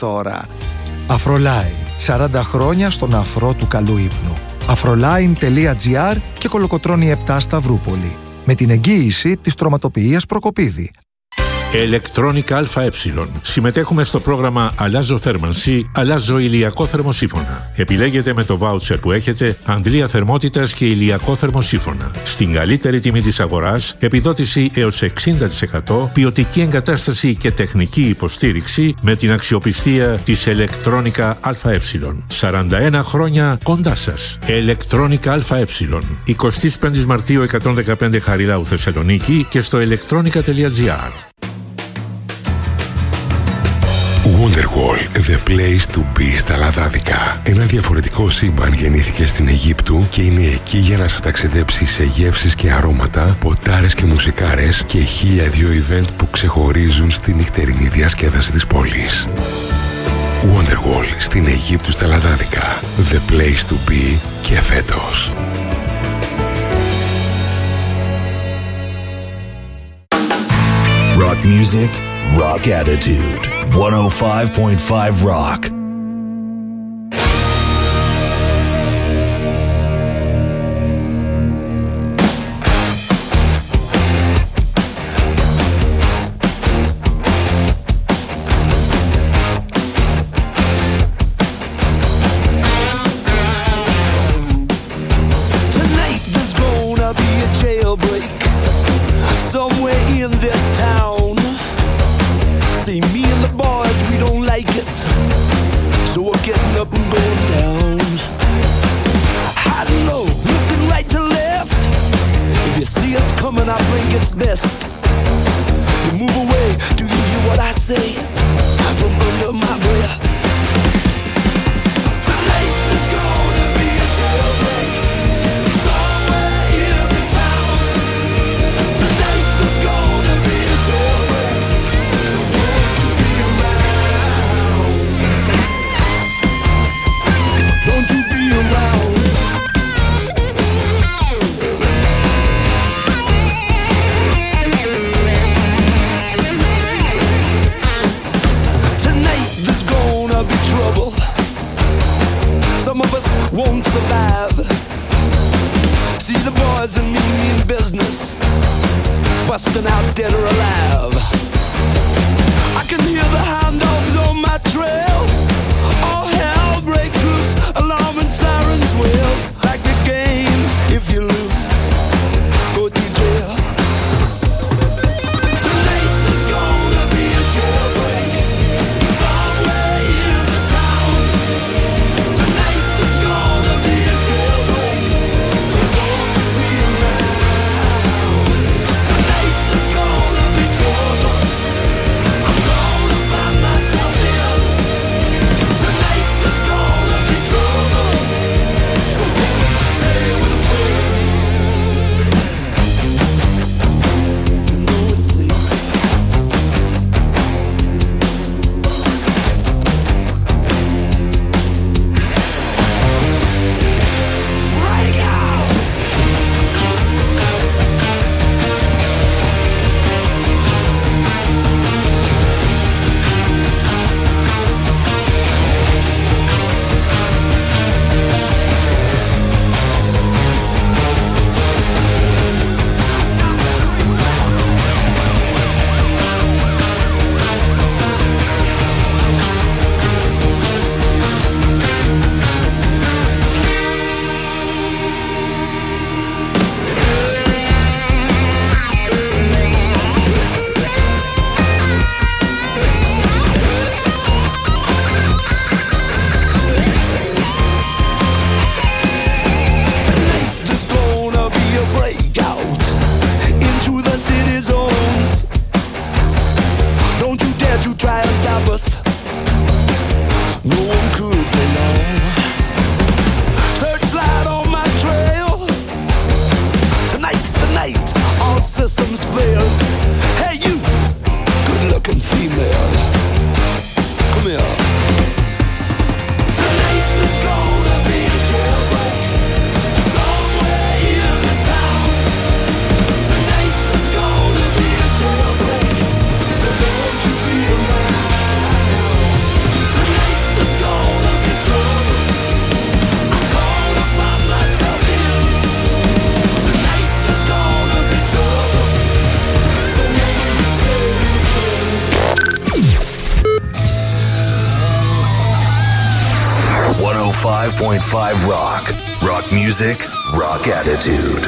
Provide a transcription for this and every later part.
τώρα. Afroline. 40 χρόνια στον αφρό του καλού ύπνου. Afroline.gr και Κολοκοτρώνη 7 Σταυρούπολη. Με την εγγύηση της Τροματοποιίας Προκοπίδη. Electronic ΑΕ. Συμμετέχουμε στο πρόγραμμα Αλλάζω θέρμανση, αλλάζω ηλιακό θερμοσύφωνα. Επιλέγετε με το βάουτσερ που έχετε αντλία θερμότητας και ηλιακό θερμοσύφωνα. Στην καλύτερη τιμή της αγοράς, επιδότηση έως 60%, ποιοτική εγκατάσταση και τεχνική υποστήριξη με την αξιοπιστία της Electronic ΑΕ. 41 χρόνια κοντά σας. Electronic ΑΕ. 25 Μαρτίου 115 Χαριλάου Θεσσαλονίκη και στο electronica.gr. Wonderwall, the place to be στα Λαδάδικα. Ένα διαφορετικό σύμπαν γεννήθηκε στην Αιγύπτου και είναι εκεί για να σας ταξιδέψει σε γεύσεις και αρώματα, ποτάρες και μουσικάρες και 1002 event που ξεχωρίζουν στη νυχτερινή διασκέδαση της πόλης. Wonderwall στην Αιγύπτου στα Λαδάδικα. The place to be και φέτος. Rock music, rock attitude. 105.5 Rock. Tonight there's gonna be a jailbreak somewhere in this town. See, me and the boys, we don't like it, so we're getting up and going down. Hiding low, looking right to left. If you see us coming, I think it's best you move away. Do you hear what I say from under my breath? Tonight there's gonna be a jailbreak somewhere in the town. Tonight there's gonna be a jailbreak. Some of us won't survive. See the boys and me in business, busting out dead or alive. I can hear the hound dogs on my trail. All hell breaks loose, alarm and sirens wail. Like the game, if you lose, go to jail. Tonight there's gonna be a jailbreak somewhere in the town. Tonight there's gonna be a jailbreak, so won't you be around? Tonight there's gonna be Rock. Rock music, rock attitude.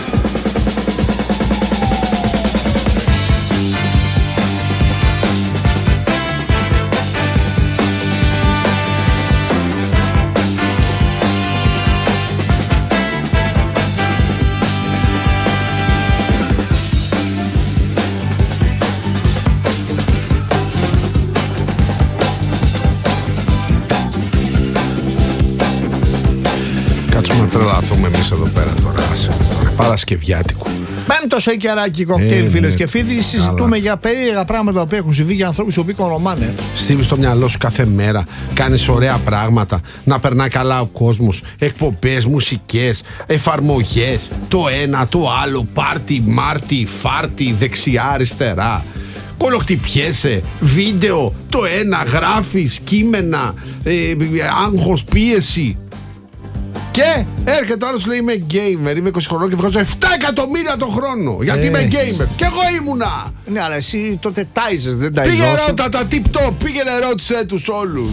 Να τρελαθούμε εμείς εδώ πέρα τώρα. Παρασκευιάτικο. Πέμπτο σεκεράκι κοκτέιλ, φίλες και φίλοι. Συζητούμε για περίεργα πράγματα που έχουν συμβεί για ανθρώπους οι οποίοι κονομάνε. Στείλεις στο μυαλό σου κάθε μέρα. Κάνεις ωραία πράγματα. Να περνάει καλά ο κόσμος. Εκπομπές, μουσικές, εφαρμογές. Το ένα, το άλλο. Πάρτι, μάρτι, φάρτι, δεξιά, αριστερά. Κολοχτυπιέσαι, βίντεο. Το ένα, γράφεις, κείμενα, άγχος, πίεση. Και έρχεται ο άλλος, λέει, είμαι gamer, είμαι 20 χρονών και βγάζω 7 εκατομμύρια το χρόνο. Γιατί είμαι gamer. Και εγώ ήμουνα. Ναι, αλλά εσύ τότε τάιζες, δεν τάιζες. Πήγε ρώτα τα tip-top, πήγαινε ρώτησε τους όλους.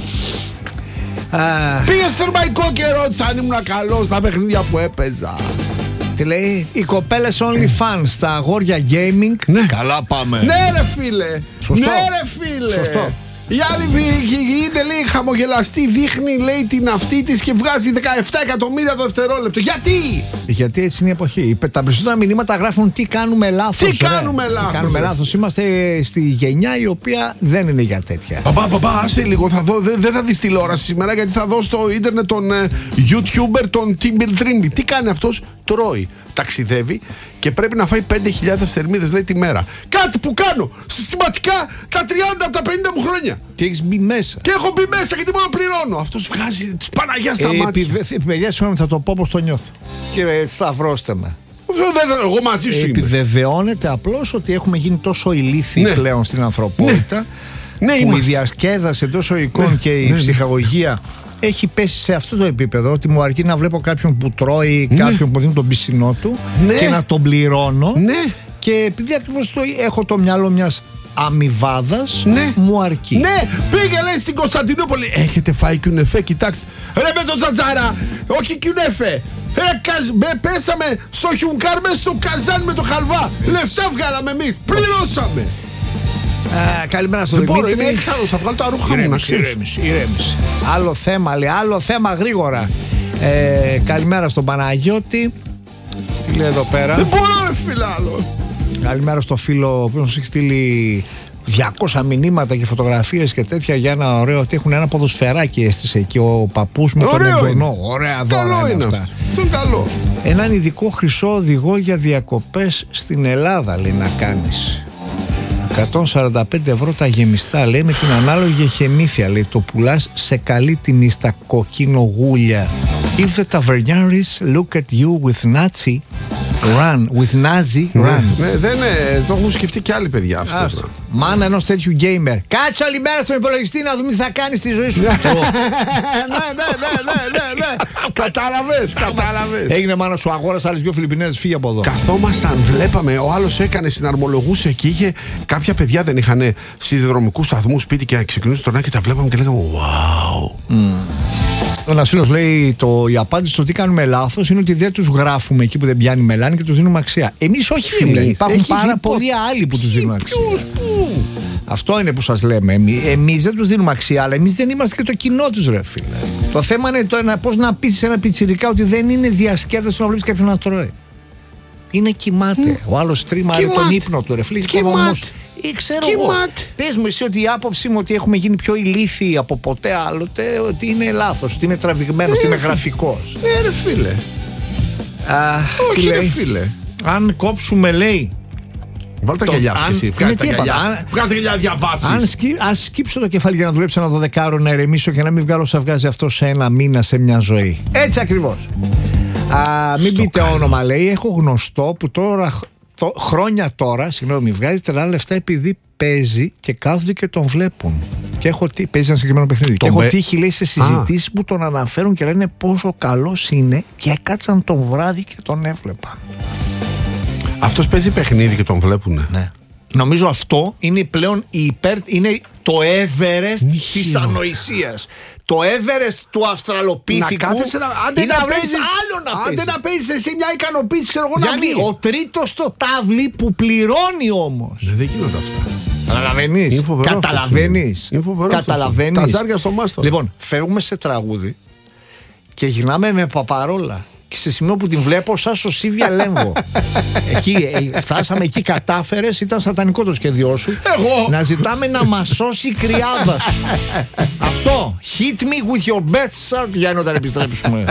Πήγε στο θερμαϊκό και ρώτησα αν ήμουν καλός στα παιχνίδια που έπαιζα. Τι λέει, οι κοπέλες OnlyFans, τα αγόρια gaming. Ναι. Καλά πάμε. Ναι ρε φίλε. Σωστό. Ναι ρε φίλε. Σωστό. Η άλλη είναι, λέει, χαμογελαστή, δείχνει, λέει, την αυτή της και βγάζει 17 εκατομμύρια το δευτερόλεπτο. Γιατί έτσι είναι η εποχή. Τα περισσότερα μηνύματα γράφουν τι κάνουμε λάθος. Τι κάνουμε λάθος. Είμαστε στη γενιά η οποία δεν είναι για τέτοια. Παπά, άσε λίγο, δεν θα δεις τηλεόραση σήμερα, γιατί θα δω στο ίντερνετ τον YouTuber, τον Timber. Τι κάνει αυτός? Τρώει, ταξιδεύει και πρέπει να φάει 5.000 θερμίδες, λέει, τη μέρα. Κάτι που κάνω συστηματικά τα 30 από τα 50 μου χρόνια. Και έχεις μπει μέσα. Και έχω μπει μέσα γιατί μόνο πληρώνω. Αυτός βγάζει τις Παναγιάς στα μάτια. Παιδιά, συγγνώμη, θα το πω όπως το νιώθω. Κύριε, σταυρώστε με. Εγώ μαζί σου είμαι. Επιβεβαιώνεται απλώς ότι έχουμε γίνει τόσο ηλίθιοι πλέον στην ανθρωπότητα. Ναι, που η διασκέδαση εντός οικών και η ψυχαγωγία έχει πέσει σε αυτό το επίπεδο, ότι μου αρκεί να βλέπω κάποιον που τρώει, κάποιον που δίνει τον πισινό του και να τον πληρώνω. Και επειδή ακριβώς έχω το μυαλό μιας αμοιβάδας, μου αρκεί. Ναι, πήγε, λέει, στην Κωνσταντινούπολη. Έχετε φάει κιουνεφέ, κοιτάξτε. Ρε με τον Τζατζάρα, όχι κιουνεφέ. Πέσαμε στο χιουνκάρ μέσα στο καζάν με το χαλβά. Λεφτά βγάλαμε εμείς, πληρώσαμε. Καλημέρα στον Δημήτρη. Είμαι έξαλλος, θα βγάλω τα ρούχα μου, να ξέρεις. Ηρέμηση. Άλλο θέμα, λέει, άλλο θέμα γρήγορα. Καλημέρα στον Παναγιώτη. Τι λέει εδώ πέρα? Δεν μπορώ, ρε φίλε, άλλο. Καλημέρα στο φίλο που μας έχει στείλει 200 μηνύματα και φωτογραφίες και τέτοια για ένα ωραίο, ότι έχουν ένα ποδοσφαιράκι έστησε και ο παππούς με τον εγγονό. Ωραία δώρα είναι αυτά. Αυτό είναι καλό. Έναν ειδικό χρυσό οδηγό για διακοπές στην Ελλάδα, λέει, να κάνεις. 145 ευρώ τα γεμιστά, λέει, με την ανάλογη εχεμήθεια, λέει, το πουλάς σε καλή τιμή στα κοκκινογούλια. If the taverniers look at you with Nazi run, with Nazi run. Ναι, δεν είναι, το έχουν σκεφτεί και άλλοι παιδιά αυτό. Μάνα ενός τέτοιου gamer. Κάτσε όλη μέρα στον υπολογιστή να δούμε τι θα κάνεις στη ζωή σου. Ναι. Κατάλαβες. Έγινε, μάνα σου, αγόρασε άλλες 2 Φιλιππινέζες, φύγε από εδώ. Καθόμασταν, βλέπαμε, ο άλλος έκανε, συναρμολογούσε και είχε κάποια παιδιά, δεν είχαν σιδηροδρομικούς σταθμούς σπίτι και ξεκινούσε τον και τα βλέπαμε και λέγαμε wow. Ένας φίλος λέει, η απάντηση στο τι κάνουμε λάθος είναι ότι δεν τους γράφουμε εκεί που δεν πιάνει μελάνη και τους δίνουμε αξία. Εμείς όχι, φίλε. Υπάρχουν πάρα πολλοί άλλοι που τους δίνουν αξία. Πού? Αυτό είναι που σας λέμε. Εμείς δεν τους δίνουμε αξία, αλλά εμείς δεν είμαστε και το κοινό τους, ρε φίλε. Το θέμα είναι πώς να πείσεις ένα πιτσιρικά ότι δεν είναι διασκέδαση να βλέπεις κάποιον να τρώει. Είναι κοιμάται. Ο άλλος τρίμαρε τον ύπνο του, ρε φίλε. Ξέρω εγώ. Πες μου εσύ ότι η άποψή μου ότι έχουμε γίνει πιο ηλίθιοι από ποτέ άλλοτε, ότι είναι λάθος, ότι είναι τραβηγμένος, ότι είναι γραφικός. Ναι, ρε φίλε. Όχι, ρε φίλε. Αν κόψουμε, λέει. Βάλε τα γυαλιά σου και εσύ. Βγάζε τα γυαλιά, διαβάσεις. Αν σκύψω το κεφάλι για να δουλέψω ένα 12ωρο, να ηρεμήσω και να μην βγάλω όσα βγάζει αυτό σε ένα μήνα, σε μια ζωή. Έτσι ακριβώς. Μην πείτε όνομα, λέει. Έχω γνωστό που τώρα. Χρόνια τώρα, συγγνώμη, βγάζει τρελά λεφτά επειδή παίζει και κάθονται και τον βλέπουν. Και παίζει ένα συγκεκριμένο παιχνίδι. Και έχω τύχει, λέει, σε συζητήσεις που τον αναφέρουν και λένε πόσο καλός είναι και έκατσαν τον βράδυ και τον έβλεπαν. Αυτός παίζει παιχνίδι και τον βλέπουνε. Ναι. Νομίζω αυτό είναι πλέον είναι το Everest της ανοησίας. Το Everest του Αυστραλοπίθηκου. Να κάθεσαι άντε να παίζεις εσύ μια ικανοποίηση, ξέρω εγώ, να βγει. Ο τρίτος στο τάβλι που πληρώνει όμως. Δεν γίνονται αυτά. Καταλαβαίνεις. Τα ζάρια στο μάστορα. Λοιπόν, φεύγουμε σε τραγούδι και γυρνάμε με Παπαρόλα. Και σε σημείο που την βλέπω σαν Σωσίβια Λέμβο. Φτάσαμε εκεί, κατάφερες, ήταν σατανικό το σχέδιό σου. Εγώ. Να ζητάμε να μας σώσει η κρυάδα σου. Αυτό. Hit me with your best shot. Για όταν επιστρέψουμε.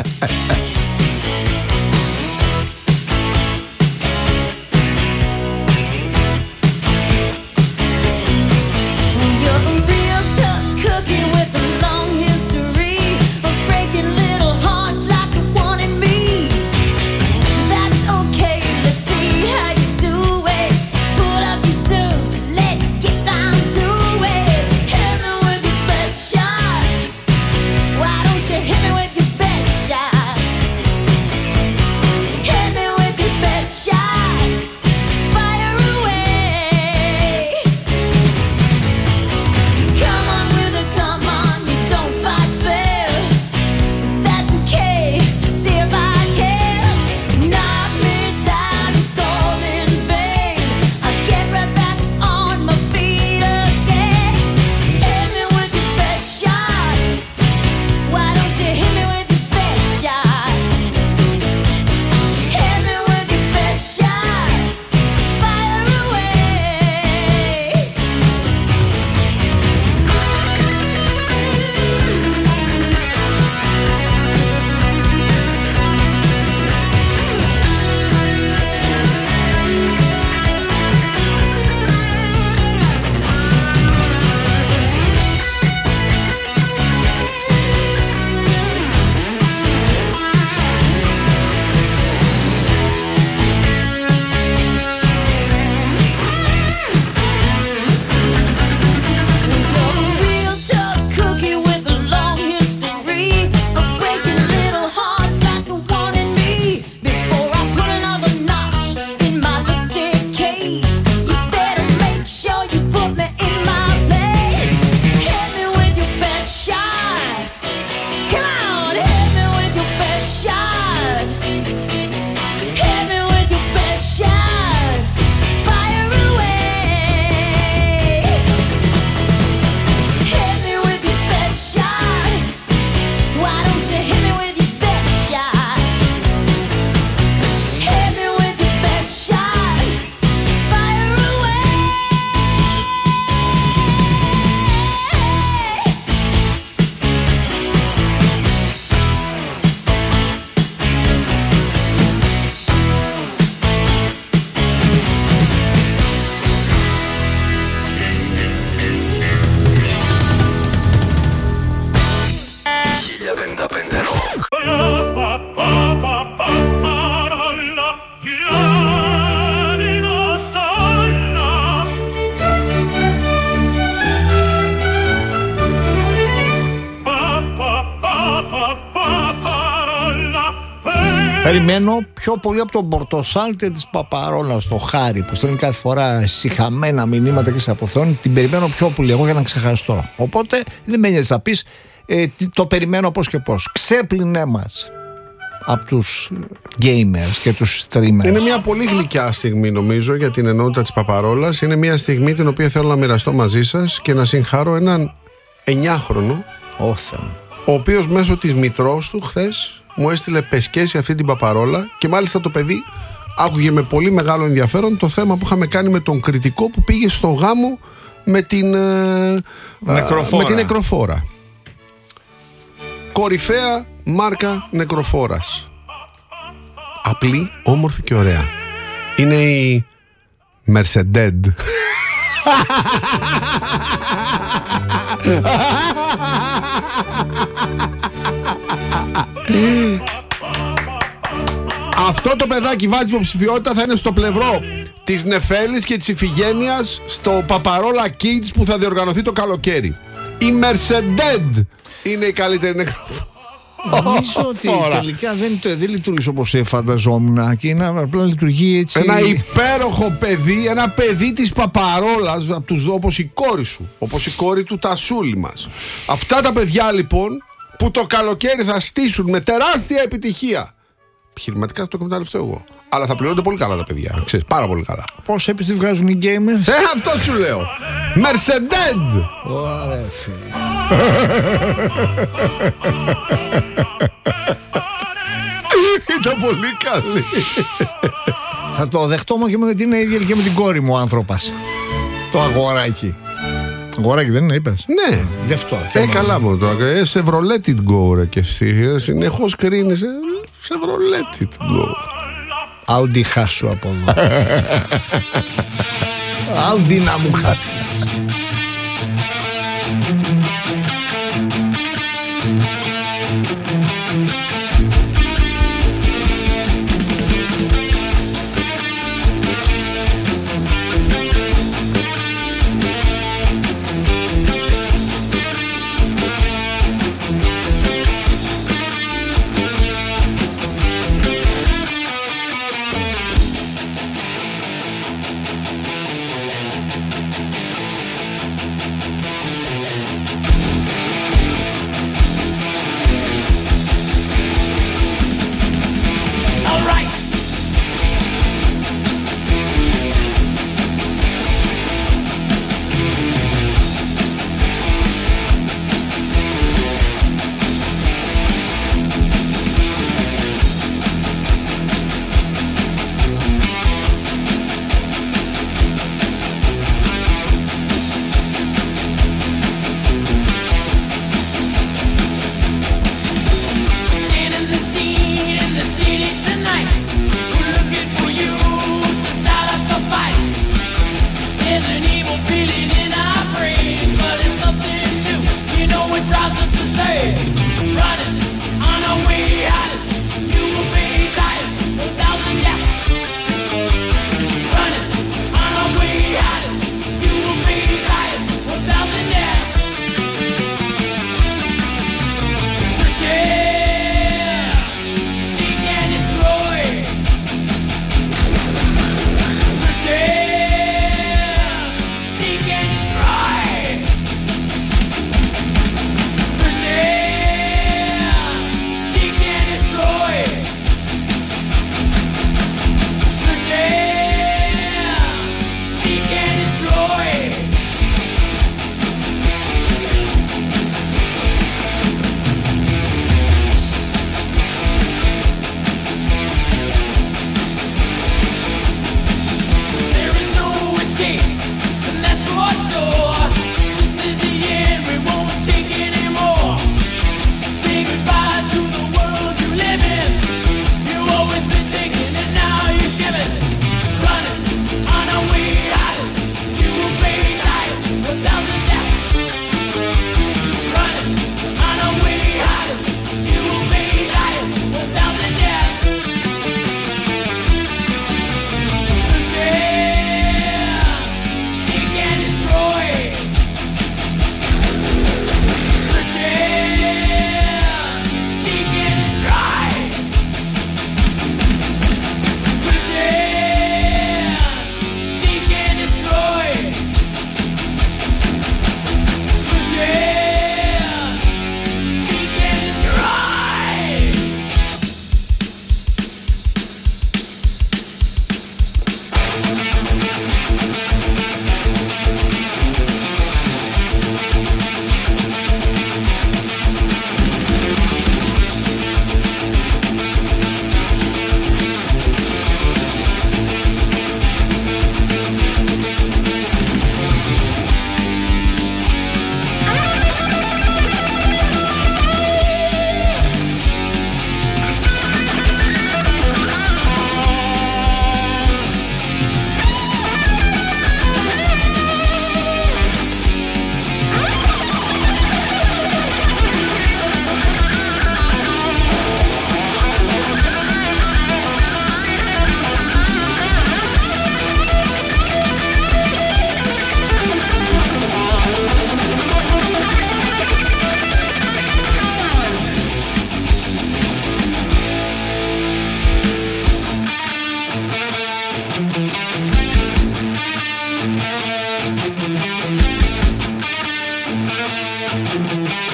Hit me with your best shot. Περιμένω πιο πολύ από τον πορτοσάλτε της Παπαρόλας, το Χάρη, που στέλνει κάθε φορά σιχαμένα μηνύματα και σε αποθεώνει. Την περιμένω πιο πολύ εγώ για να ξεχαστώ. Οπότε δεν με νοιάζει, θα πεις το περιμένω πώς και πώς. Ξέπλυνε μας από τους gamers και τους streamers. Είναι μια πολύ γλυκιά στιγμή, νομίζω, για την ενότητα της Παπαρόλας. Είναι μια στιγμή την οποία θέλω να μοιραστώ μαζί σας και να συγχαρώ έναν 9χρονο, ο οποίος μέσω της μητρός του χθες μου έστειλε πεσκέση αυτή την Παπαρόλα, και μάλιστα το παιδί άκουγε με πολύ μεγάλο ενδιαφέρον το θέμα που είχαμε κάνει με τον κριτικό που πήγε στο γάμο με την νεκροφόρα. Κορυφαία μάρκα νεκροφόρας. Απλή, όμορφη και ωραία. Είναι η Mercedes. Αυτό το παιδάκι βάζει υποψηφιότητα, θα είναι στο πλευρό της Νεφέλης και της Ιφηγένειας στο Παπαρόλα Kids που θα διοργανωθεί το καλοκαίρι. Η Mercedes είναι η καλύτερη νεκροφόρα. Νομίζω ότι τελικά δεν λειτουργήσε όπως φανταζόμουν και απλά λειτουργεί έτσι. Ένα υπέροχο παιδί, ένα παιδί της Παπαρόλας, από τους δω, όπως η κόρη σου, όπως η κόρη του Τασούλη μας. Αυτά τα παιδιά λοιπόν που το καλοκαίρι θα στήσουν με τεράστια επιτυχία. Επιχειρηματικά θα το εκμεταλλευτώ εγώ. Αλλά θα πληρώνονται πολύ καλά τα παιδιά. Ξέρεις, πάρα πολύ καλά. Πώς έπεισε τι βγάζουν οι gamers? Αυτό σου λέω. Mercedes! Ωραία, φίλε. Ήταν πολύ καλή. Θα το δεχτώ μου και με την ίδια και με την κόρη μου ο άνθρωπος. Το αγοράκι. Αγοράκι δεν είναι, είπες? Ναι. Γι' αυτό. Καλά μου το. Chevrolet it go ρε και εσύ. Συνεχώς κρίνεις. Chevrolet it go. Audi χάσου από εδώ. Audi να μου χάσεις.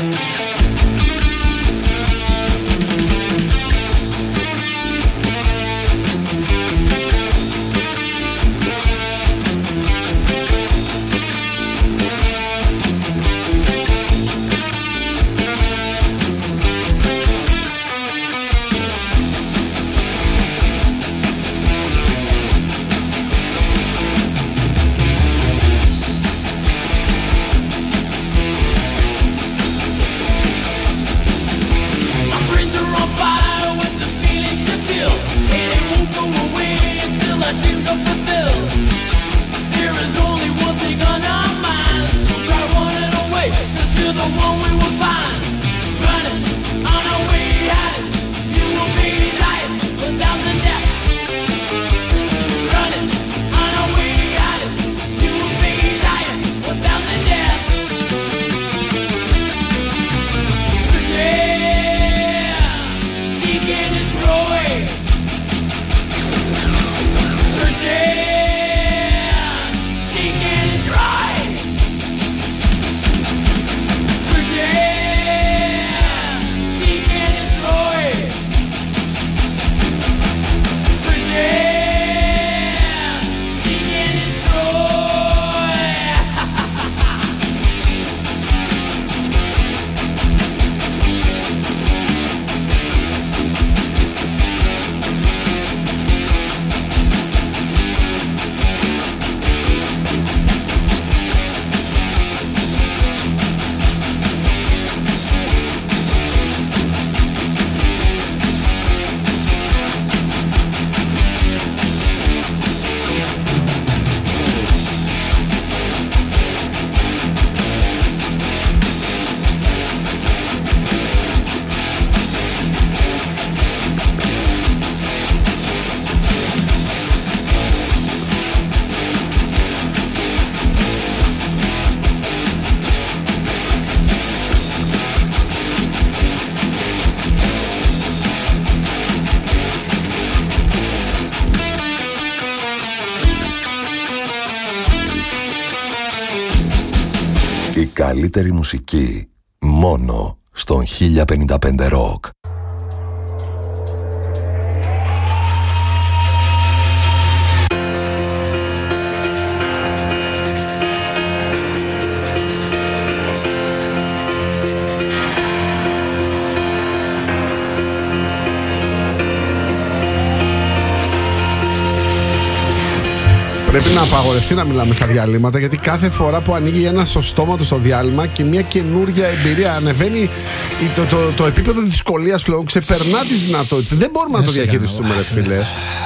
Η καλύτερη μουσική μόνο στον 1055 Rock. Πρέπει να απαγορευτεί να μιλάμε στα διαλύματα, γιατί κάθε φορά που ανοίγει ένα στο στόμα του στο διάλειμμα και μια καινούργια εμπειρία ανεβαίνει το επίπεδο δυσκολίας πλέον, ξεπερνά τις δυνατότητες. Δεν μπορούμε να το διαχειριστούμε, ρε φίλε.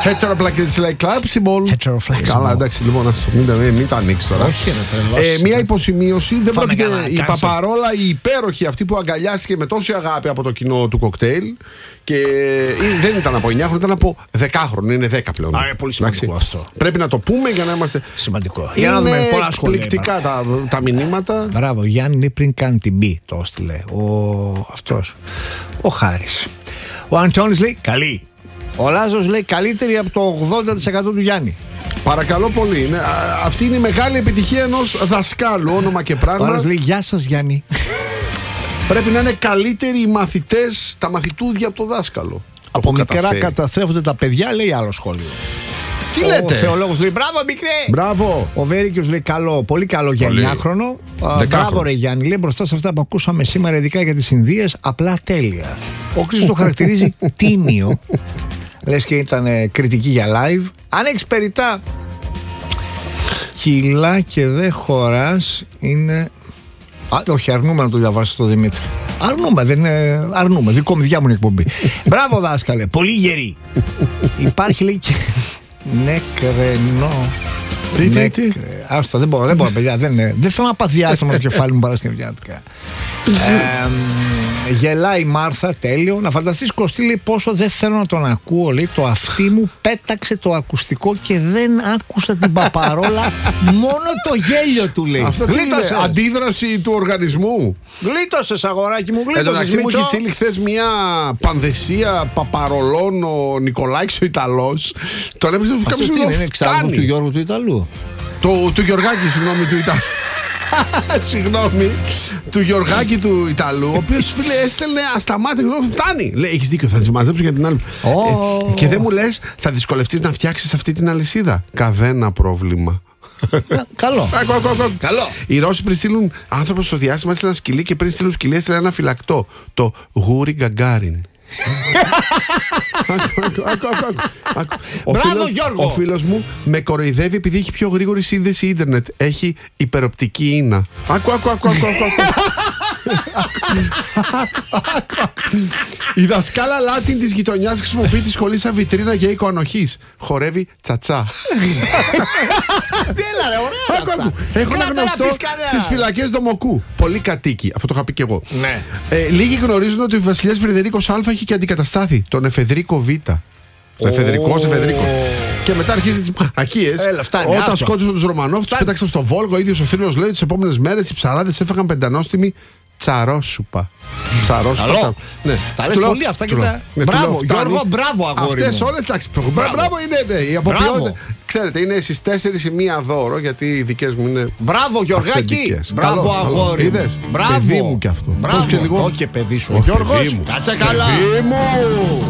Καλά, εντάξει, λοιπόν, μην τα ανοίξει τώρα. Μια υποσημείωση. Δεν πρόκειται η Παπαρόλα, η υπέροχη αυτή που αγκαλιάστηκε με τόση αγάπη από το κοινό του κοκτέιλ. Και δεν ήταν από 9 χρόνια, ήταν από 10χρονο. Είναι 10 πλέον. Είναι πολύ σημαντικό αυτό. Πρέπει να το πούμε για να είμαστε. Σημαντικό. Είναι εκπληκτικά τα μηνύματα. Μπράβο, Γιάννη, πριν κάνει την μπι, το έστειλε. Αυτός. Ο Χάρης. Ο Αντώνης λέει καλή. Ο Λάζος λέει καλύτερη από το 80% του Γιάννη. Παρακαλώ πολύ. Αυτή είναι η μεγάλη επιτυχία ενός δασκάλου. Όνομα και πράγμα. Ο Λάζος λέει γεια σας, Γιάννη. Πρέπει να είναι καλύτεροι οι μαθητές, τα μαθητούδια από το δάσκαλο. Από μικρά καταστρέφονται τα παιδιά, λέει άλλο σχόλιο. Τι λέτε? Ο θεολόγος λέει μπράβο, μικρέ. Μπράβο. Ο Βέρικιος λέει καλό, πολύ καλό για 9χρονο. Μπράβο, ρε Γιάννη, λέει μπροστά σε αυτά που ακούσαμε σήμερα, ειδικά για τις Ινδίες, απλά τέλεια. Ο Χρήστος το χαρακτηρίζει τίμιο. Λες και ήταν κριτική για live. Αν έχεις περιτά κιλά και δεν χωράς, είναι. Όχι, αρνούμε να το διαβάσει το Δημήτρη. Αρνούμε, δεν είναι. Αρνούμε. Δικό μου, δικιά μου εκπομπή. Μπράβο, δάσκαλε. Πολύ γερή. Υπάρχει, λέει και. Νεκρενό. Τι. Άστα, δεν μπορώ, παιδιά. Δεν θέλω να παθιάσω με το κεφάλι μου παρασκευιάτικα. Γελάει η Μάρθα, τέλειο. Να φανταστείς, Κωστή, λέει πόσο δεν θέλω να τον ακούω. Λέει το αυτί μου πέταξε το ακουστικό και δεν άκουσα την Παπαρόλα. Μόνο το γέλιο του, λέει. Αυτό τι είναι, αντίδραση του οργανισμού. Γλίτωσες, αγοράκι μου, γλίτωσες. Εντάξει, μου έχει στείλει χθες μια πανδεσία Παπαρολών ο Νικολάκης ο Ιταλός. Τον έπαιξε αυτό τι είναι εξάρτημα του Γιώργου του Ιταλού. Του Γιωργάκη, συγγνώμη, του Ιταλού. Συγγνώμη. Του Γιωργάκη του Ιταλού, ο οποίος φίλε έστελνε ασταμάτητα. Φτάνει. Λέει, έχεις δίκιο, θα τις μαζέψω για την άλλη. Και δεν μου λες, θα δυσκολευτείς να φτιάξεις αυτή την αλυσίδα. Κανένα πρόβλημα. Καλό. Καλό. Οι Ρώσοι πριν στείλουν άνθρωπο στο διάστημα, έστειλαν σκυλί, και πριν στείλουν σκυλί, έστειλαν ένα φυλακτό. Το Γούρι Γκαγκάριν. Μπράβο, Γιώργο. Ο φίλος μου με κοροϊδεύει επειδή έχει πιο γρήγορη σύνδεση ίντερνετ. Έχει υπεροπτική ίνα. Άκου. Η δασκάλα Λάτιν της γειτονιάς χρησιμοποιεί τη σχολή σαν βιτρίνα για οίκο ανοχής. Χορεύει τσατσά. Έλα ρε, ωραία. Έχω ένα γνωστό στις φυλακές Δομοκού. Πολύ κατοίκη. Αυτό το είχα πει και εγώ. Λίγοι γνωρίζουν ότι ο βασιλιάς Φρυδερίκος Α έχει και αντικαταστάθη τον Εφεδρίκο Β. Ο Εφεδρικός. Και μετά αρχίζει τις μαλακίες. Όταν σκότωσαν τους Ρωμανόφ, τους πέταξαν στο Βόλγο. Ο ίδιος ο θρύλος λέει: τις επόμενες μέρες οι ψαράδες έφαγαν πεντανόστιμη τσαρόσουπα. Καλό. Τα λες πολύ αυτά και τα. Μπράβο, Γιώργο, μπράβο αγόρι μου. Αυτές όλες, εντάξει. Μπράβο είναι η αποποιότητα. Ξέρετε, είναι στις 4 η μία δώρο, γιατί οι δικές μου είναι. Μπράβο, Γιωργάκη. Μπράβο, αγόρι. Είδες. Μπράβο. Παιδί μου κι αυτό. Μπράβο. Όχι και παιδί σου. Ο Γιώργος. Κάτσε καλά. Παιδί μου.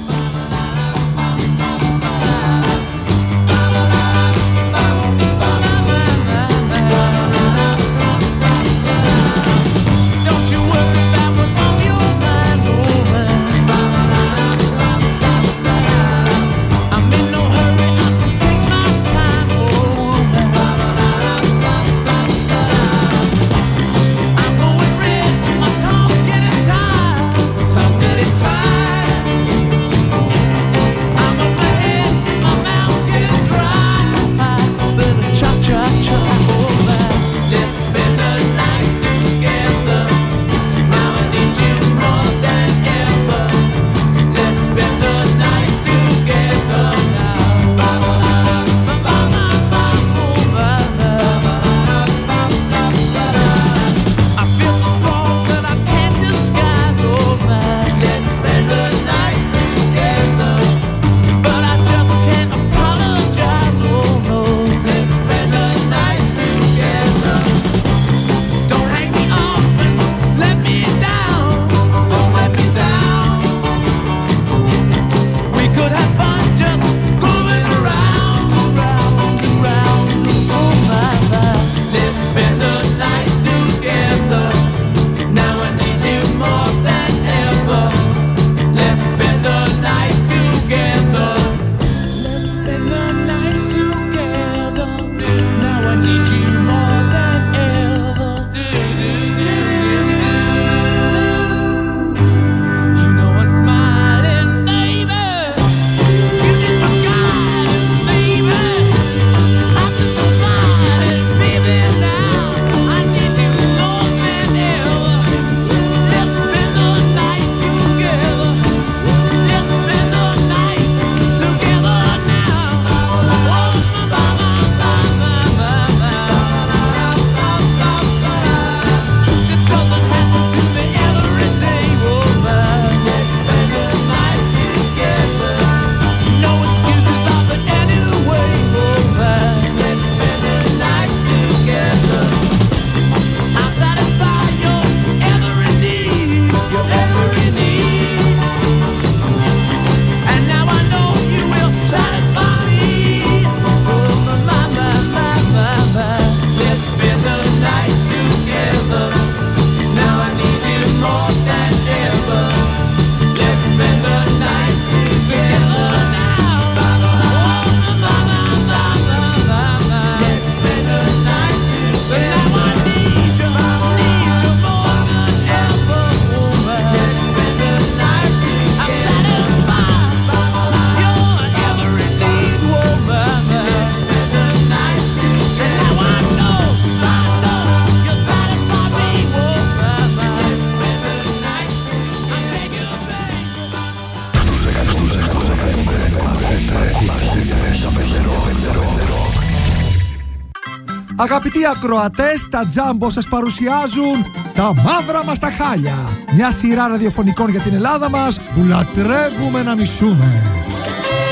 Αγαπητοί ακροατές, τα Τζάμπο σας παρουσιάζουν τα μαύρα μας τα χάλια. Μια σειρά ραδιοφωνικών για την Ελλάδα μας που λατρεύουμε να μισούμε.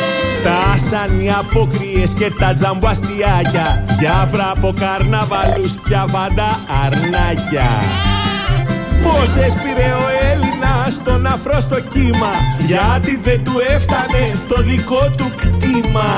Τα σάνι απόκριες και τα τζαμποαστιάκια, γιαύρα από καρναβαλούς και αβάντα αρνάκια. Πώς έσπηρε ο Έλληνας τον αφρό στο κύμα, γιατί δεν του έφτανε το δικό του κτήμα.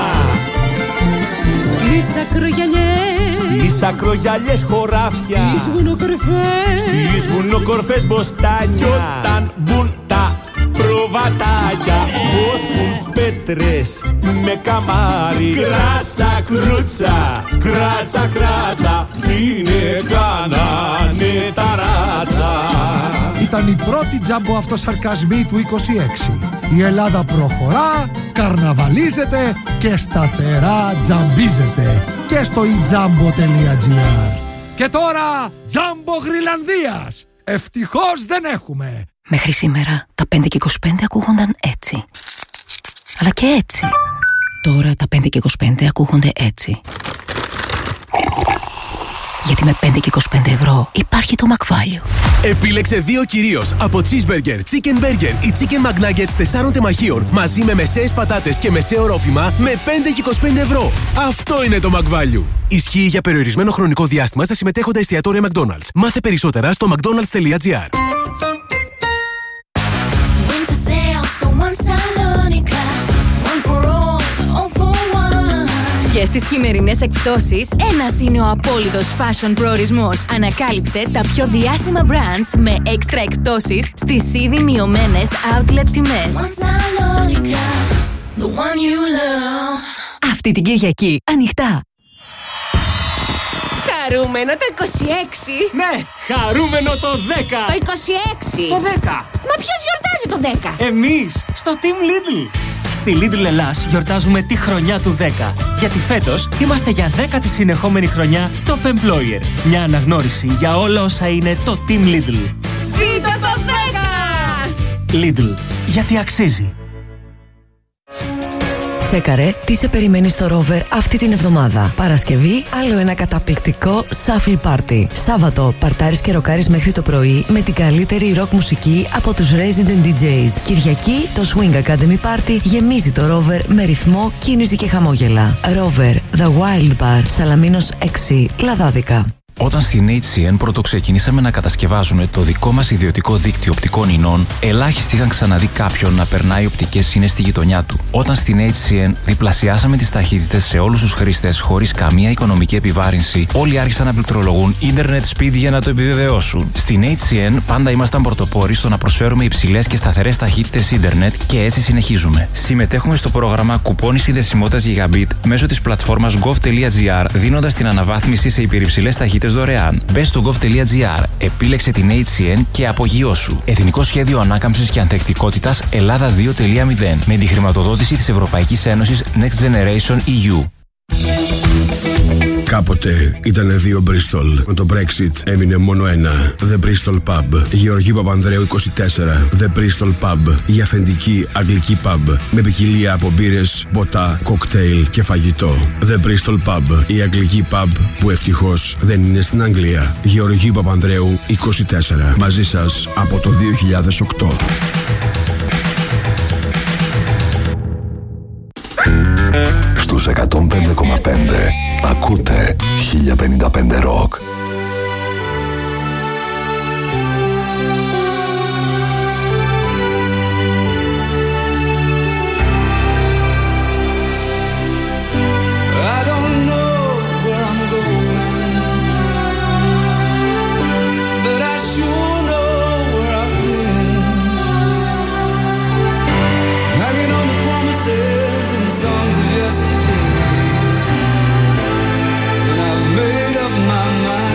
Στις ακρογιαλιές χωράφια, στις βουνοκορφές μποστάνια. Κι όταν μπουν τα προβατάκια, πως πουν πέτρες με καμάρι. Κράτσα κρούτσα, κράτσα κράτσα, είναι κάνανε τα ράτσα. Ήταν η πρώτη τζάμπο αυτοσαρκασμή του 26. Η Ελλάδα προχωρά, καρναβαλίζεται και σταθερά τζαμπίζεται. Και στο ijambo.gr. Και τώρα Τζάμπο Γρυλανδίας. Ευτυχώς δεν έχουμε. Μέχρι σήμερα τα 5 και 25 ακούγονταν έτσι. Αλλά και έτσι. Τώρα τα 5 και 25 ακούγονται έτσι. Γιατί με 5 και 25 ευρώ υπάρχει το McValue. Επίλεξε δύο κυρίως από cheeseburger, chicken burger ή chicken McNuggets 4 τεμαχίων μαζί με μεσαίες πατάτες και μεσαίο ρόφημα με 5 και 25 ευρώ. Αυτό είναι το McValue. Ισχύει για περιορισμένο χρονικό διάστημα στα συμμετέχοντα εστιατόρια McDonald's. Μάθε περισσότερα στο mcdonalds.gr. Και στις χειμερινές εκπτώσεις, ένας είναι ο απόλυτος fashion προορισμός. Ανακάλυψε τα πιο διάσημα brands με έξτρα εκπτώσεις στις ήδη μειωμένες outlet τιμές. Αυτή την Κυριακή, ανοιχτά. Χαρούμενο το 26. Ναι, χαρούμενο το 10. Το 26. Το 10. Μα ποιος γιορτάζει το 10? Εμείς, στο Team Lidl. Στη Lidl Ελλάς γιορτάζουμε τη χρονιά του 10. Γιατί φέτος είμαστε για 10η συνεχόμενη χρονιά Top Employer. Μια αναγνώριση για όλα όσα είναι το Team Lidl. Ζήτω το 10! Lidl, γιατί αξίζει. Τσέκαρε τι σε περιμένει στο Rover αυτή την εβδομάδα. Παρασκευή, άλλο ένα καταπληκτικό shuffle party. Σάββατο, παρτάρεις και ροκάρεις μέχρι το πρωί με την καλύτερη rock μουσική από τους Resident DJs. Κυριακή, το Swing Academy Party γεμίζει το Rover με ρυθμό, κίνηση και χαμόγελα. Rover, The Wild Bar, Σαλαμίνος 6, Λαδάδικα. Όταν στην HCN πρώτο ξεκινήσαμε να κατασκευάζουμε το δικό μας ιδιωτικό δίκτυο οπτικών ινών, ελάχιστοι είχαν ξαναδεί κάποιον να περνάει οπτικές ίνες στη γειτονιά του. Όταν στην HCN διπλασιάσαμε τις ταχύτητες σε όλους τους χρήστες χωρίς καμία οικονομική επιβάρυνση, όλοι άρχισαν να πληκτρολογούν ίντερνετ speed για να το επιβεβαιώσουν. Στην HCN πάντα ήμασταν πρωτοπόροι στο να προσφέρουμε υψηλές και σταθερές ταχύτητες ίντερνετ και έτσι συνεχίζουμε. Συμμετέχουμε στο πρόγραμμα κουπόνι συνδεσιμότητας Gigabit μέσω της πλατφόρμας gov.gr, δίνοντας την αναβάθμιση σε υπερυψηλές ταχύτητες δωρεάν. Μπες στο gov.gr, επίλεξε την HCN και απογειώσου. Εθνικό Σχέδιο Ανάκαμψης και Ανθεκτικότητας Ελλάδα 2.0 με τη χρηματοδότηση της Ευρωπαϊκής Ένωσης Next Generation EU. Κάποτε ήτανε δύο Bristol. Με το Brexit έμεινε μόνο ένα. The Bristol Pub. Γεωργίου Παπανδρέου 24. The Bristol Pub. Η αυθεντική αγγλική pub. Με ποικιλία από μπύρες, ποτά, κοκτέιλ και φαγητό. The Bristol Pub. Η αγγλική pub που ευτυχώς δεν είναι στην Αγγλία. Γεωργίου Παπανδρέου 24. Μαζί σας από το 2008. Στους 105,5 ακούτε 1055 Rock. Songs of yesterday, and I've made up my mind.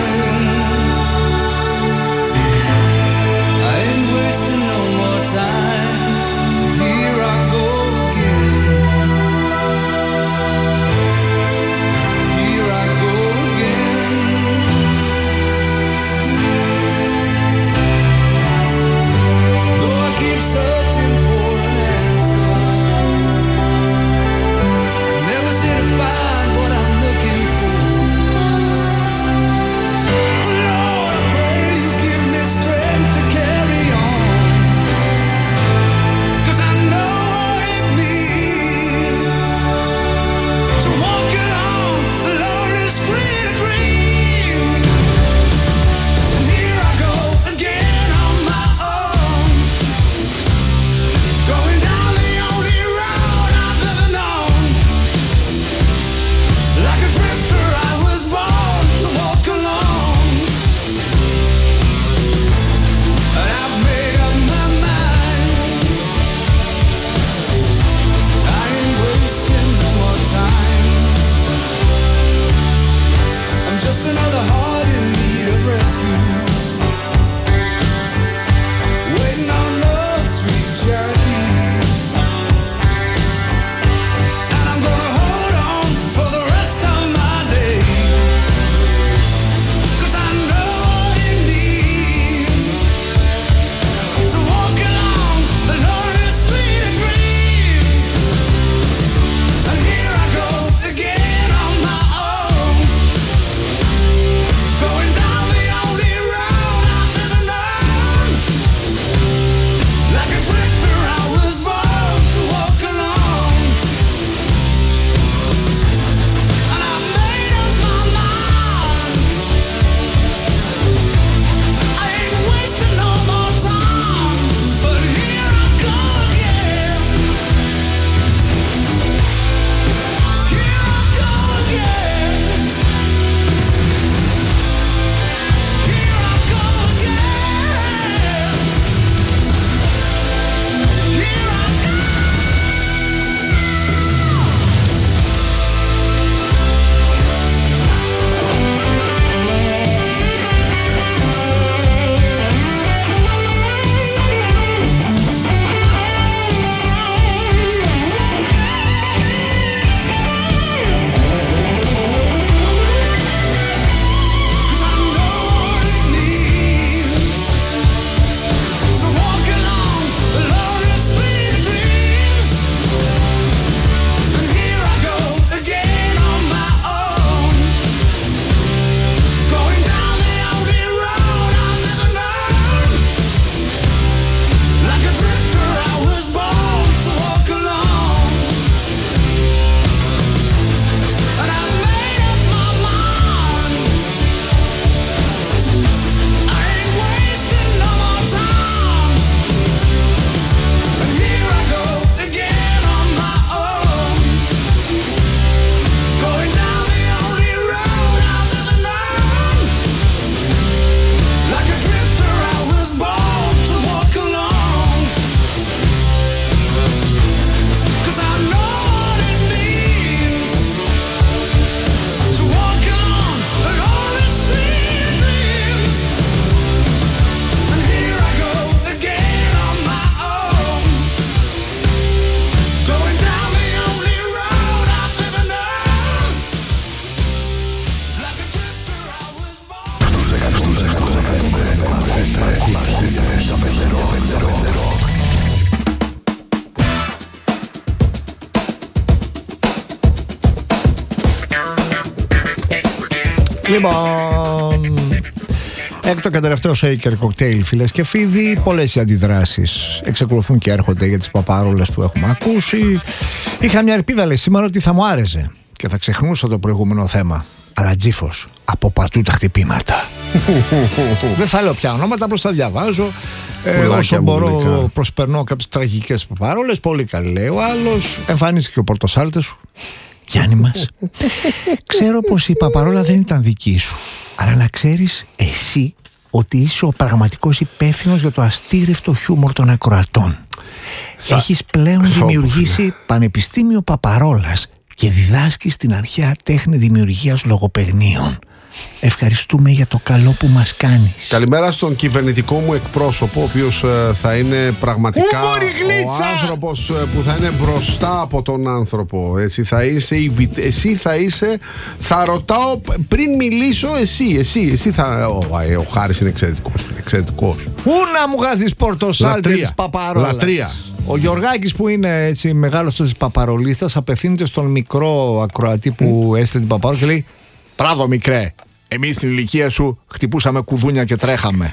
Λοιπόν, έκτο και τελευταίο shaker cocktail, φίλες και φίλοι. Πολλές οι αντιδράσεις εξακολουθούν και έρχονται για τις παπάρολες που έχουμε ακούσει. Είχα μια ελπίδα, λέει, σήμερα ότι θα μου άρεσε και θα ξεχνούσα το προηγούμενο θέμα. Αλλά τζίφος, από πατού τα χτυπήματα. Δεν θα λέω πια ονόματα, απλώς θα διαβάζω. Όσο μπορώ, προσπερνώ κάποιες τραγικές παπάρολες. Πολύ καλή, λέει ο άλλος. Εμφανίστηκε ο πορτοσάλτες σου. Γιάννη μας, ξέρω πως η παπαρόλα δεν ήταν δική σου, αλλά να ξέρεις εσύ ότι είσαι ο πραγματικός υπεύθυνος για το αστήρευτο χιούμορ των ακροατών. Έχεις πλέον δημιουργήσει πανεπιστήμιο παπαρόλας και διδάσκεις την αρχαία τέχνη δημιουργίας λογοπαιγνίων. Ευχαριστούμε για το καλό που μας κάνεις. Καλημέρα στον κυβερνητικό μου εκπρόσωπο, ο οποίος θα είναι πραγματικά ο άνθρωπος που θα είναι μπροστά από τον άνθρωπο. Έτσι θα είσαι, εσύ θα είσαι, θα ρωτάω πριν μιλήσω εσύ θα... Ο Χάρης είναι εξαιρετικός. Πού να μου γάθεις πορτοσάλτη της παπαρόλας. Λατρεία. Ο Γιωργάκης που είναι έτσι μεγάλος της παπαρολίστας απευθύνεται στον μικρό ακροατή που έστειλε την παπαρόλα και λέει: μπράβο μικρέ, εμείς στην ηλικία σου χτυπούσαμε κουδούνια και τρέχαμε.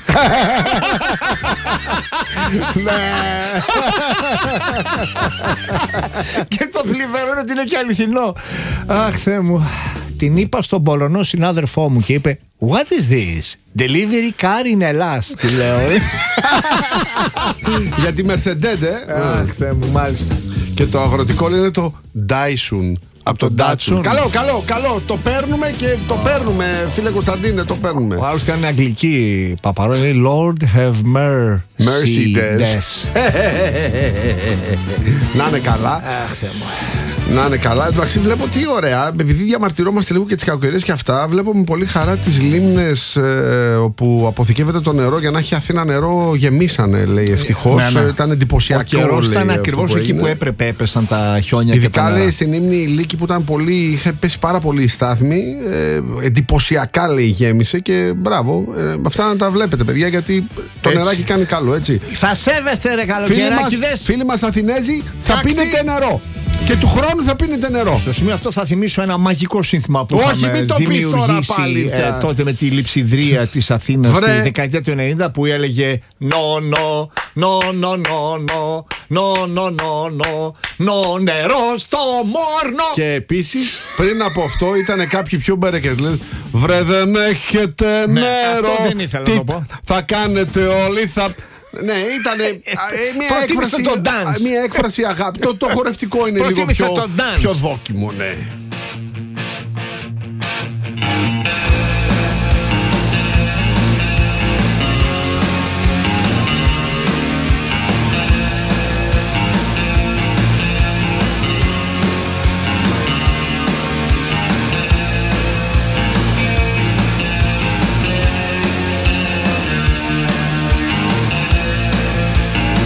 Και το θλιβερό είναι ότι είναι και αληθινό. Αχ Θεέ μου. Την είπα στον Πολωνό συνάδελφό μου και είπε: what is this? Delivery car in Ελλάς. Τι λέω. Για τη Mercedes. Αχ Θεέ μου, μάλιστα. Και το αγροτικό είναι το Dyson. Από τον Datsun. Καλό. Το παίρνουμε και το παίρνουμε. Φίλε Κωνσταντίνε, το παίρνουμε. Ο άλλος κάνει αγγλική παπαρόλα. Είναι Lord have mercy. Να είναι καλά. Να είναι καλά. Εντάξει, βλέπω τι ωραία. Επειδή διαμαρτυρόμαστε λίγο και τις κακοκαιρίες και αυτά, βλέπω με πολύ χαρά τις λίμνες όπου αποθηκεύεται το νερό για να έχει Αθήνα νερό. Γεμίσανε, λέει, ευτυχώς. Ήταν εντυπωσιακό. Ο καιρός ήταν ακριβώς εκεί που έπρεπε, έπεσαν τα χιόνια. Ειδικά, λέει, στην ύμνη Λύκη που ήταν πολύ, είχε πέσει πάρα πολύ η στάθμη. Εντυπωσιακά, λέει, γέμισε και μπράβο. Αυτά να τα βλέπετε, παιδιά, γιατί το νεράκι κάνει καλό, έτσι. Θα σέβεστε, ρε καλοκαιράκηδες. Φίλοι μας Αθηνέζοι, θα πίνετε νερό. Και του χρόνου θα πίνετε νερό. Στο σημείο αυτό θα θυμίσω ένα μαγικό σύνθημα που είχαμε δημιουργήσει τότε με τη λειψιδρία της Αθήνας στη δεκαετία του 90 που έλεγε νο νερό στο Μόρνο. Και επίσης πριν από αυτό ήταν κάποιοι πιο μπερεκετλές. Βρε δεν έχετε νερό. Αυτό δεν ήθελα να το πω. Θα κάνετε όλοι, ναι, ήταν μια έκφραση αγάπη. Το χορευτικό είναι λίγο πιο δόκιμο, ναι.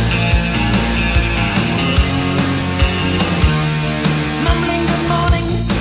Mumbling good morning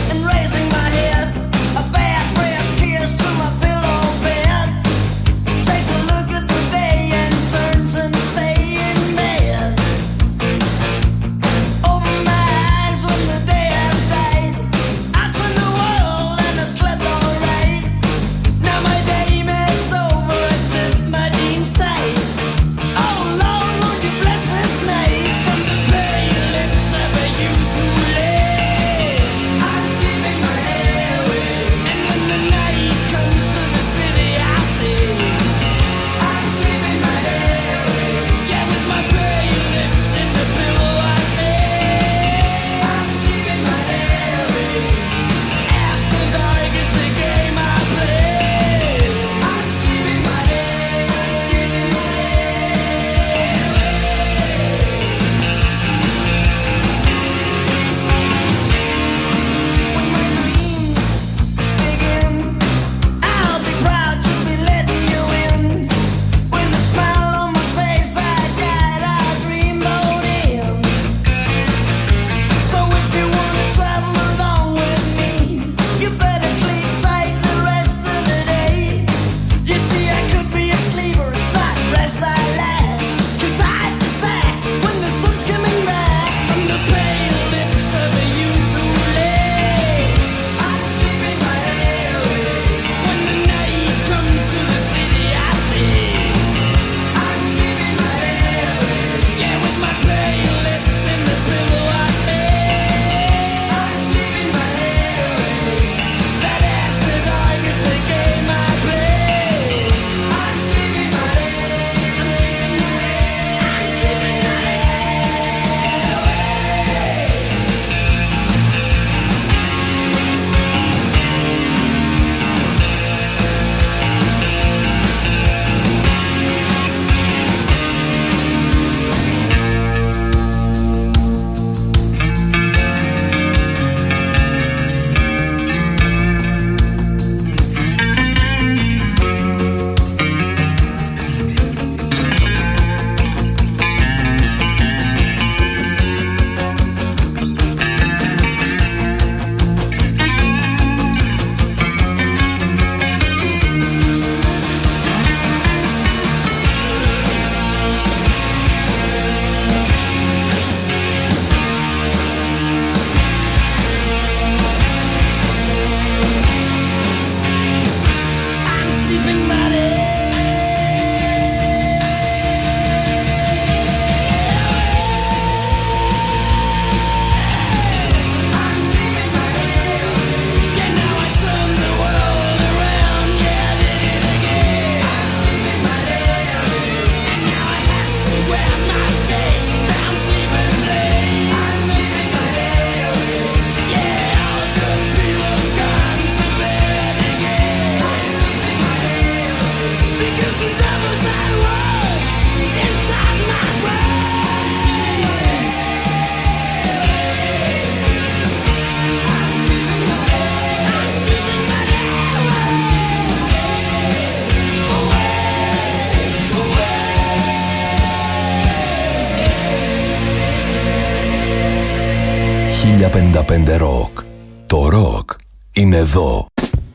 1055 Rock. Το ροκ είναι εδώ.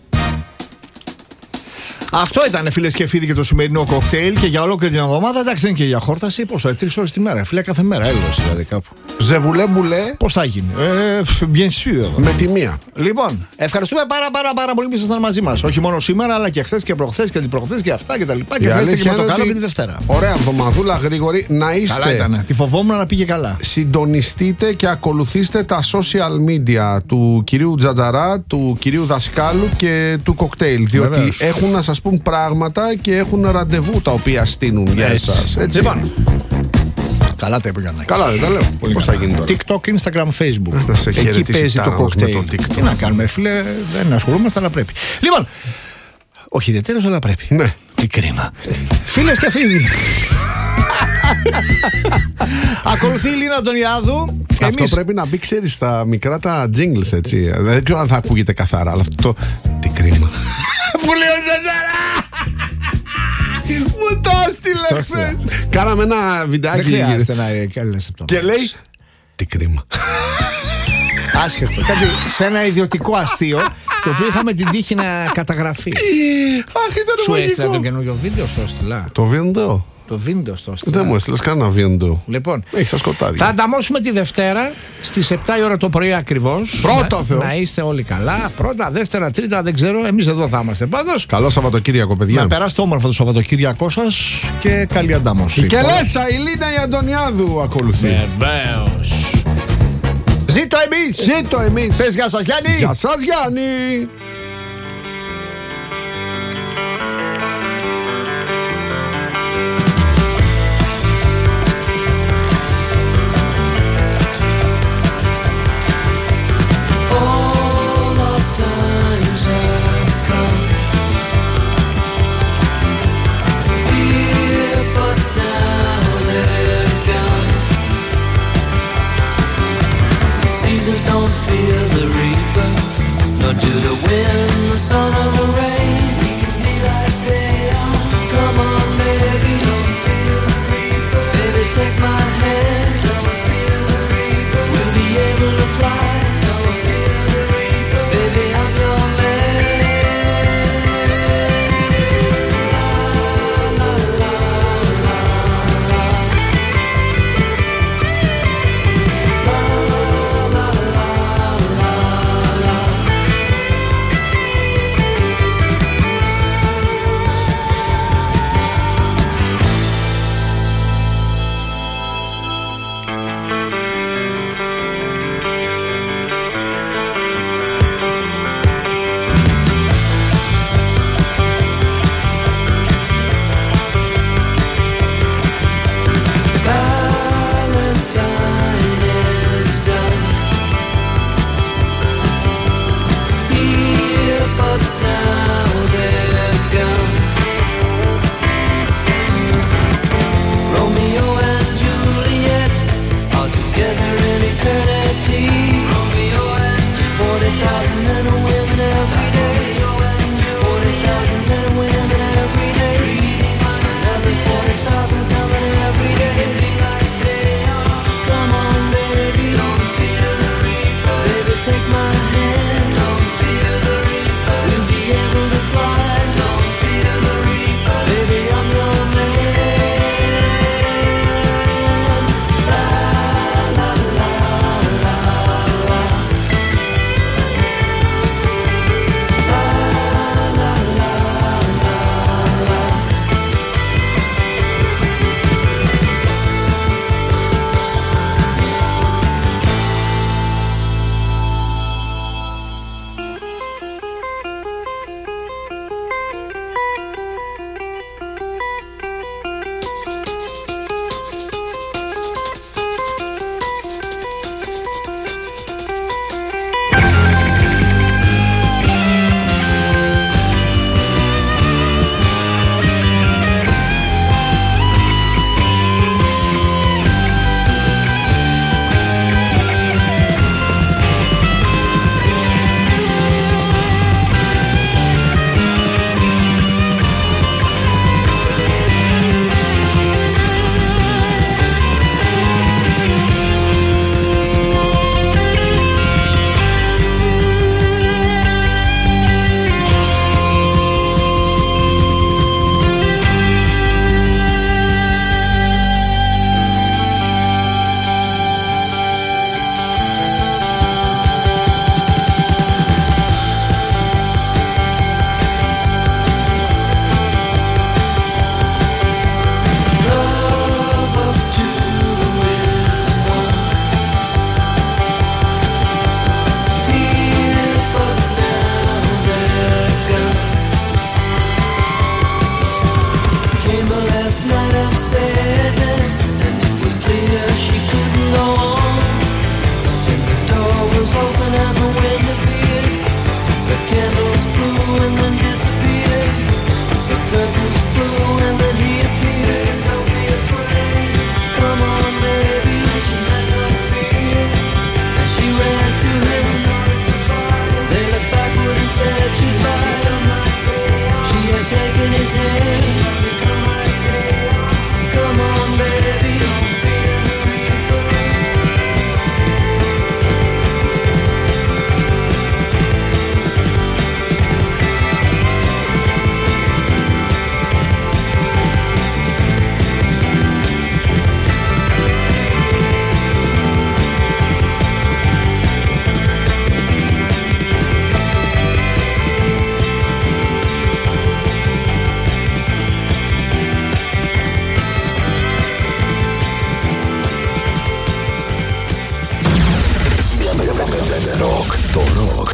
Αυτό ήταν, φίλες και φίλοι, και το σημερινό κοκτέιλ. Και για ολόκληρη την εβδομάδα, εντάξει, δεν είναι και για χόρταση. Πόσο, 3 ώρες τη μέρα, φίλε, κάθε μέρα. Έλεος δηλαδή κάπου. Ζεβουλέ μπουλέ. Πώς θα γίνει? Bien sûr. Με τη μία. Λοιπόν, ευχαριστούμε πάρα πολύ που ήσασταν μαζί μας. Όχι μόνο σήμερα, αλλά και χθες και προχθές και αντιπροχθές και αυτά και τα λοιπά. Και θα είστε και με το καλό και τη Δευτέρα. Ωραία εβδομαδούλα, γρήγορη. Να είστε. Καλά ήταν. Τη φοβόμουν να πήγε καλά. Συντονιστείτε και ακολουθήστε τα social media του κυρίου Τζατζαρά, του κυρίου Δασκάλου και του κοκτέιλ. Διότι Βεβαίως. έχουν να σας πούν πράγματα και έχουν ραντεβού τα οποία στείνουν για εσάς. Έτσι. Λοιπόν. Καλά τα είπε Γιάννη. Καλά δεν τα λέω. Πώς θα γίνει τώρα? TikTok, Instagram, Facebook. Να σε Εκεί χαιρετήσει παίζει το Τάρας κοκτέιλ. με το TikTok. Τι να κάνουμε, φίλε, δεν ασχολούμαστε, αλλά πρέπει. Λοιπόν, όχι ιδιαίτερος, αλλά πρέπει. Ναι. Τι κρίμα. Φίλες και φίλοι. Ακολουθεί η Λίνα Αντωνιάδου. Αυτό πρέπει να μπει, ξέρεις, στα μικρά τα jingles, έτσι. Δεν ξέρω αν θα ακούγεται καθαρά, αλλά αυτό το. Τι κρίμα. Που λέει ο Τζατζαρά! Μου το έστειλε χθες. Κάναμε ένα βιντεάκι. Δεν χρειάζεται να λες αυτό. Και λέει. Τι κρίμα. Άσχετο. Κάτι σε ένα ιδιωτικό αστείο, το οποίο είχαμε την τύχη να καταγραφεί. Αχ, ήταν Σου μαγικό. έστειλα το καινούργιο βίντεο στο έστειλα. Το βίντεο. Το βίντεο στο έστειλα. Δεν μου έστειλες κανένα βίντεο. Λοιπόν, έχει τα σκοτάδια. θα ανταμώσουμε τη Δευτέρα στις 7 η ώρα το πρωί ακριβώς. Πρώτα ο Θεός. Να είστε όλοι καλά. Πρώτα, Δεύτερα, Τρίτα, δεν ξέρω. Εμείς εδώ θα είμαστε πάντως. Καλό Σαββατοκύριακο, παιδιά. Να περάσετε όμορφα το Σαββατοκύριακό σας και καλή αντάμωση. Η Κελέσσα, η Λίνα η Αντωνιάδου ακολουθεί. Βεβαίως. Ζήτω εμείς! Ζήτω εμείς! Πες γεια σας Γιάννη! Γεια σας Γιάννη! Don't fear the reaper, nor do the wind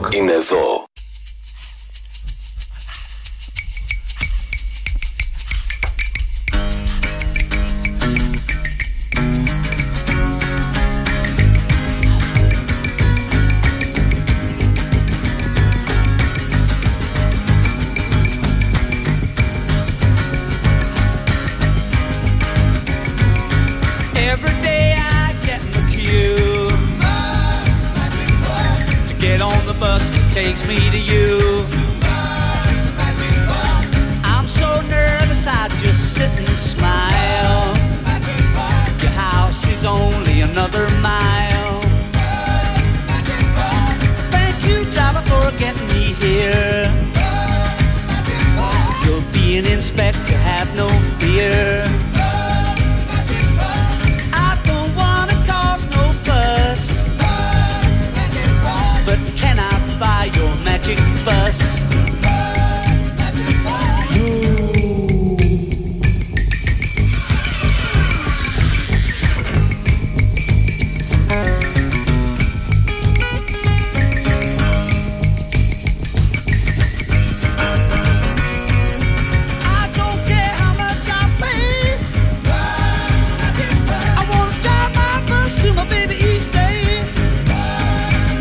ροκ είναι εδώ. Every day I get in the queue to get on the bus that takes me to you.